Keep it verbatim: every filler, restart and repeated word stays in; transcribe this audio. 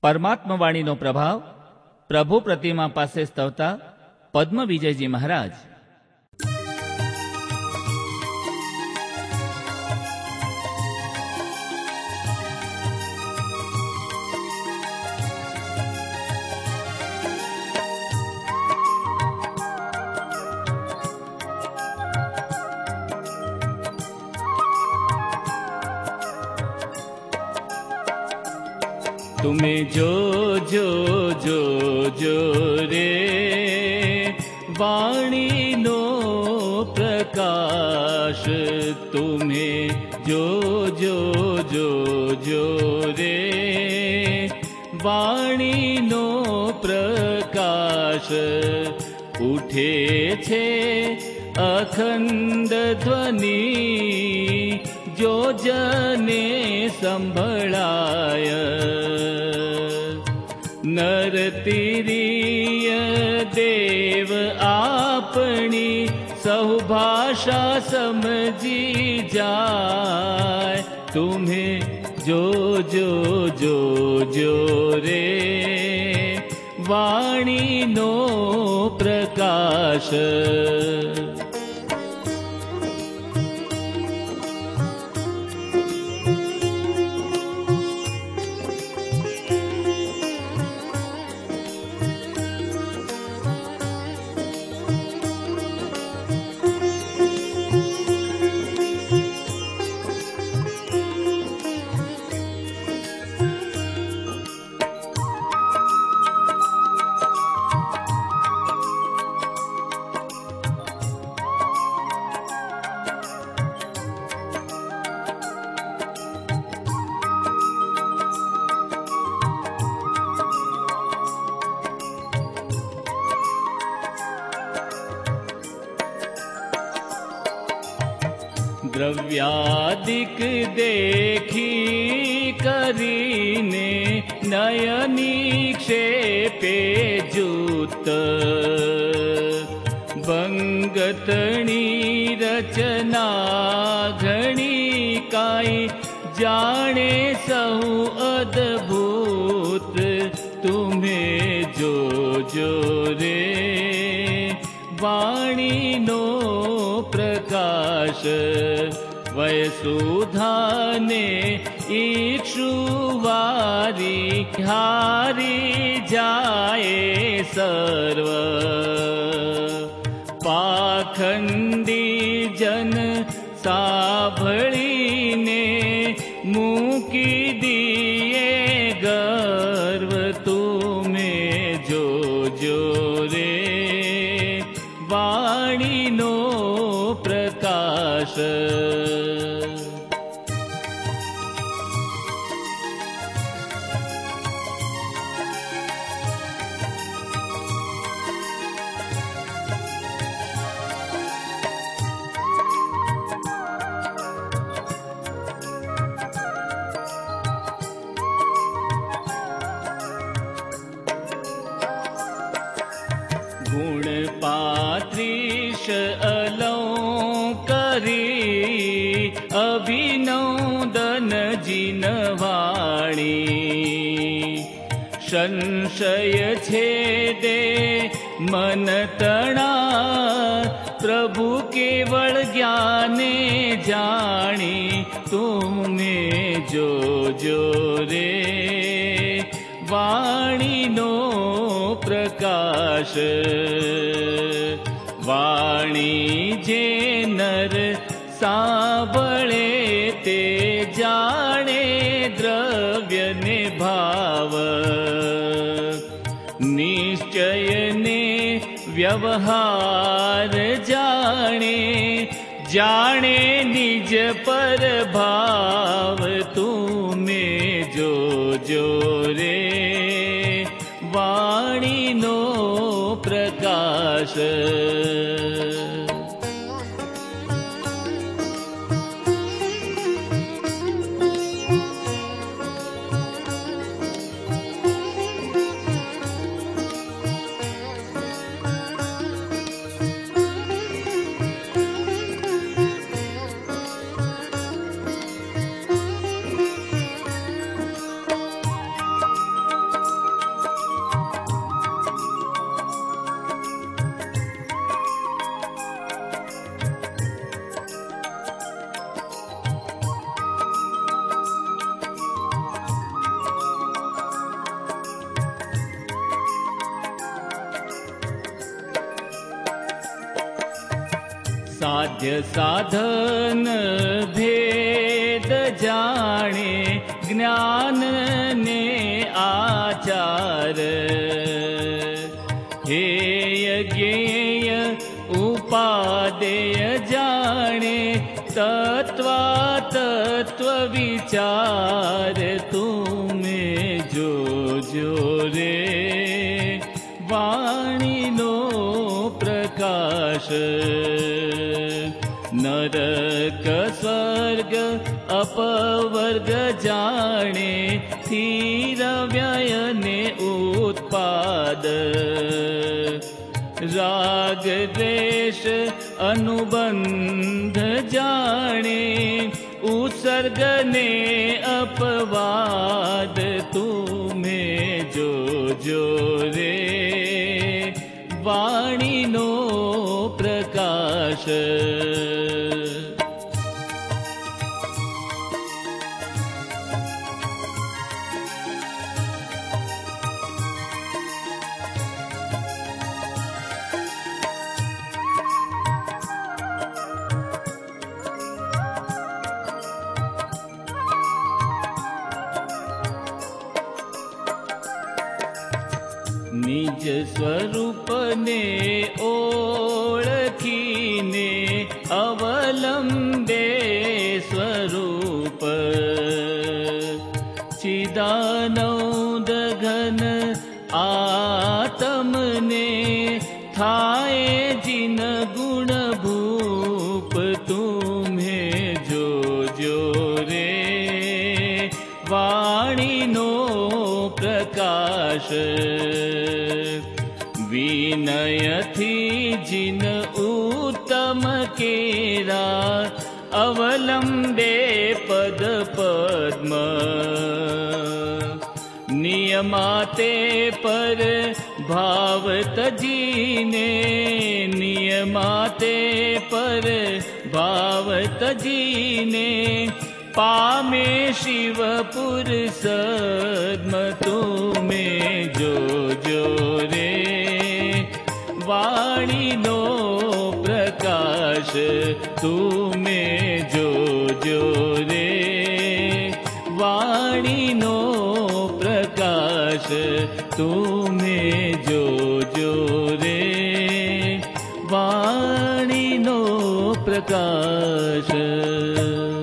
परमात्मा वाणीनो प्रभाव प्रभु प्रतिमा पासे स्तवता पद्म विजयजी महाराज। तुम्हें जो जो जो जो रे वाणी नो प्रकाश, तुम्हें जो जो जो जो रे वाणी नो प्रकाश, उठे छे अखंड ध्वनि जो जने संभळाय। नरतिरिय देव आपणी सौभाषा समझी जाय, तुम्हें जो जो जो जो रे वाणी नो प्रकाश। द्रव्यादिक देखी करीने नयनी क्षेपे जूत, बंगतणी रचना घणी काई जाने सहु अद्भुत। तुम्हें जो जो रे वाणी नो प्रकाश, वयसुधाने इक्षुवारी हारी जाए सर्व। पाखंडी जन साभळीने मूकी दिए गर्व, तुम्हें जो जो रे वाणी नो प्रकाश। गुण पात्रीश अलंकरी अभिनंदन जिनवाणी। संशय छेदे मन तणा प्रभु केवल ज्ञाने जानी। तुम्हें जो जो रे वाणी नो प्रकाश। वाणी जे नर साबळे ते जाने द्रव्य ने भाव। निश्चय ने व्यवहार जाने जाने निज पर भाव। तुम्हें जो जो रे वाणी नो प्रकाश। साध्य साधन भेद जाने ज्ञान ने आचार हेय ज्ञेय उपादेय जाने तत्वा तत्व विचार तुम्हें जो जो रे वाणी नो प्रकाश नरक स्वर्ग अपवर्ग जाने स्थिर व्यय ने उत्पाद राग द्वेष अनुबंध जाने उत्सर्ग ने अपवाद तुम्हें जो जो रे वाणी नो प्रकाश निज स्वरूप ने ओळखीने अवलंबे स्वरूप चिदानंद घन आत्मने थाए जिन गुण भूप तुम्हें जो जो रे वाणी नो प्रकाश विनय थी जिन उत्तम केरा अवलंबे पद पद्म नियमाते पर भाव तजीने नियमाते पर भाव तजीने पामे शिवपुर सद्म तुम्हें जो जो रे वाणी नो प्रकाश तुम्हें जो जो रे वाणी नो प्रकाश तुम्हें जो जो रे वाणी नो प्रकाश।